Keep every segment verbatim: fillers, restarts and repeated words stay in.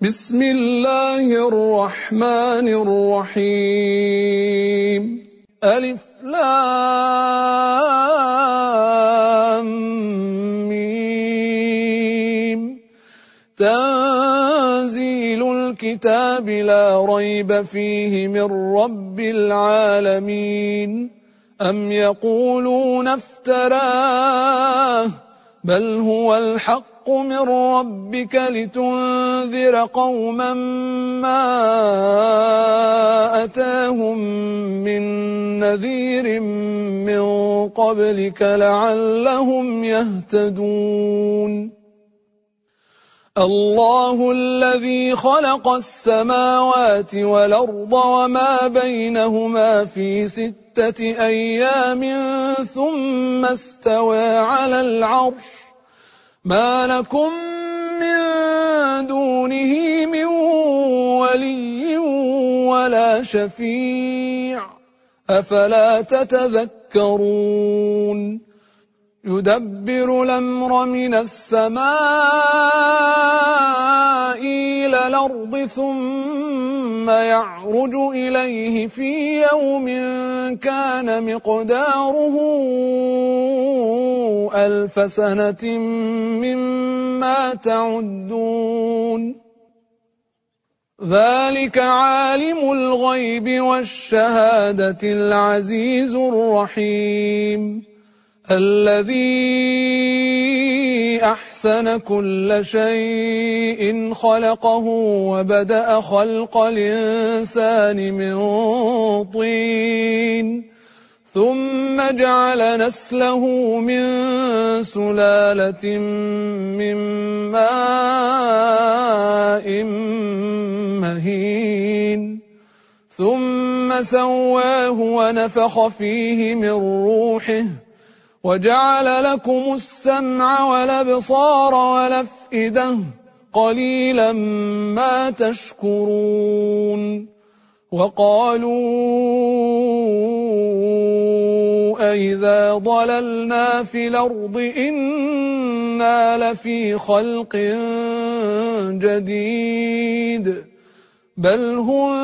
بسم الله الرحمن الرحيم. ألف لام ميم. تنزيل الكتاب لا ريب فيه من رب العالمين. أم يقولون افتراه بل هو الحق من ربك لتنذر قوما ما أتاهم من نذير من قبلك لعلهم يهتدون. الله الذي خلق السماوات والأرض وما بينهما في ستة أيام ثم استوى على العرش. ما لكم من دونه من ولي ولا شفيع أفلا تتذكرون. يدبر الأمر من السماء إلى الأرض ثم يعرج إليه في يوم كان مقداره ألف سنة مما تعدون. ذلك عالم الغيب والشهادة العزيز الرحيم الذي أحسن كل شيء خلقه وبدأ خلق الإنسان من طين ثم جعل نسله من سلالة من ماء مهين ثم سواه ونفخ فيه من روحه وجعل لكم السمع والأبصار والأفئدة قليلا ما تشكرون. وقالوا أئذا ضللنا في الأرض إنا لفي خلق جديد بل هم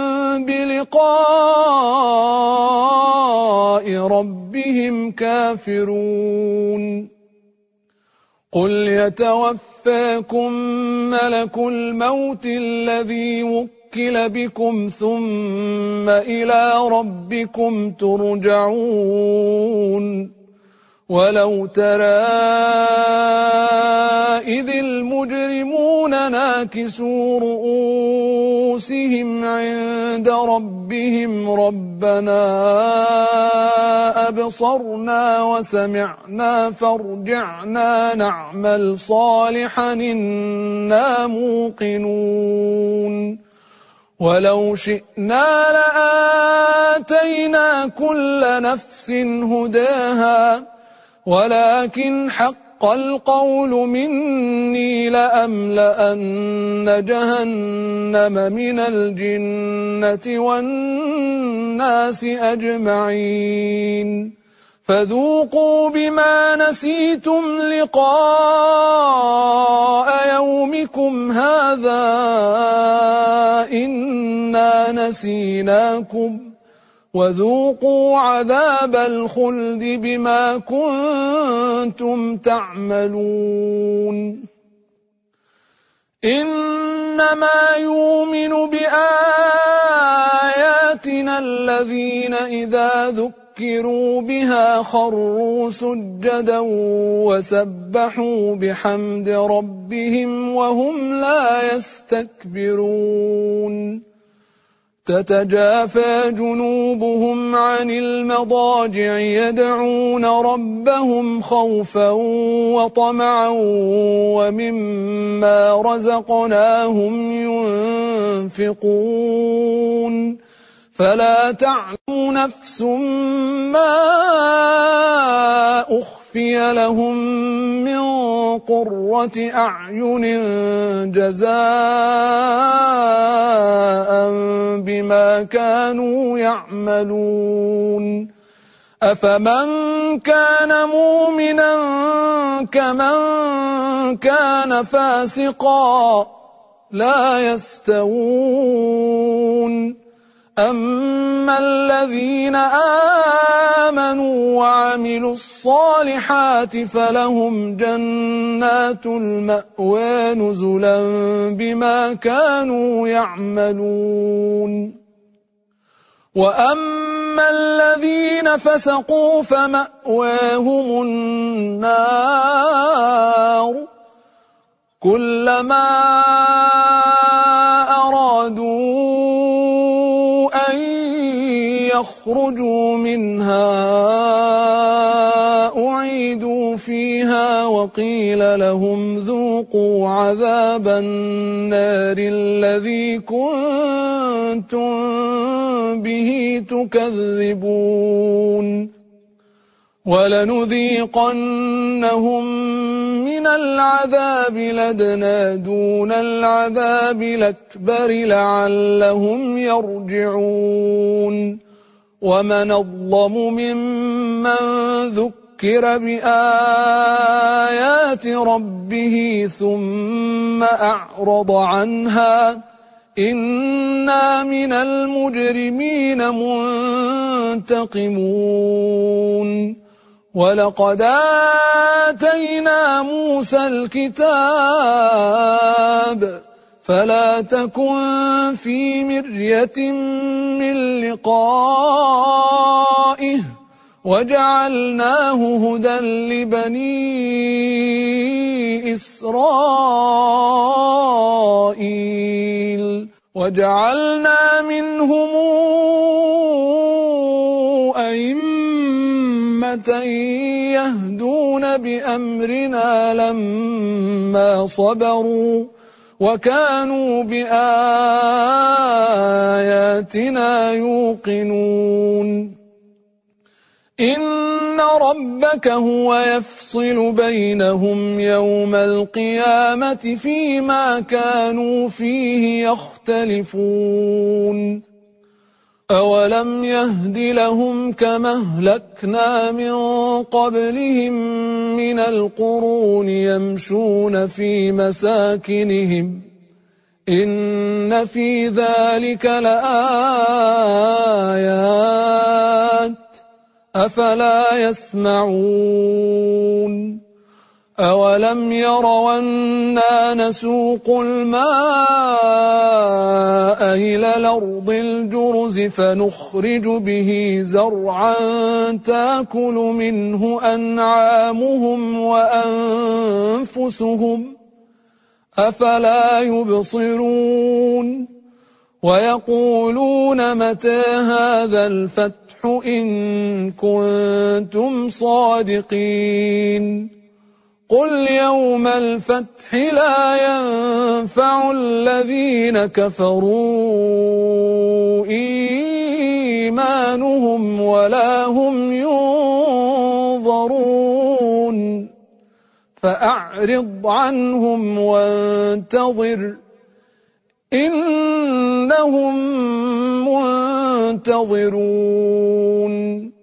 بلقاء ربهم كافرون. قل يتوفاكم ملك الموت الذي وكل بكم ثم إلى ربكم ترجعون. ولو ترى إذ المجرمون ناكسوا رؤوسهم عند ربهم ربنا أبصرنا وسمعنا فارجعنا نعمل صالحا إنا موقنون. ولو شئنا لآتينا كل نفس هداها ولكن حق القول مني لأملأن جهنم من الجنة والناس أجمعين. فذوقوا بما نسيتم لقاء يومكم هذا إنا نسيناكم وذوقوا عذاب الخلد بما كنتم تعملون. إنما يؤمن بآياتنا الذين إذا ذكروا بها خروا سجدا وسبحوا بحمد ربهم وهم لا يستكبرون. تتجافى جنوبهم عن المضاجع يدعون ربهم خوفا وطمعا ومما رزقناهم ينفقون. فلا تعلم نفس ما أخفي لهم من قرة أعين جزاء بما كانوا يعملون. أفمن كان مؤمنا كمن كان فاسقا لا يستوون أما الذين آمنوا وعملوا الصالحات فلهم جنات المأوى نزلا بما كانوا يعملون وأما الذين فسقوا فمأواهم النار كلما أرادوا أن يخرجوا منها أعيدوا فيها وقيل لهم ذوقوا عذاب النار الذي كنتم به تكذبون ولنذيقنهم من العذاب الأدنى دون العذاب الأكبر لعلهم يرجعون ومن أظلم ممن ذكر بآيات ربه ثم أعرض عنها إنا من المجرمين منتقمون ولقد آتينا موسى الكتاب فلا تكن في مرية من لقائه وجعلناه هدى لبني إسرائيل وجعلنا منهم أئمة يهدون بأمرنا لما صبروا وكانوا بآياتنا يوقنون إن ربك هو يفصل بينهم يوم القيامة فيما كانوا فيه يختلفون أولم يهد لهم كما أهلكنا من قبلهم من القرون يمشون في مساكنهم إن في ذلك لآيات أفلا يسمعون أولم يروا أنا نسوق الماء إلى الأرض الجرز فنخرج به زرعا تأكل منه أنعامهم وأنفسهم أفلا يبصرون ويقولون متى هذا الفتح إن كنتم صادقين قل يوم الفتح لا ينفع الذين كفروا إيمانهم ولا هم ينظرون فأعرض عنهم وانتظر إنهم منتظرون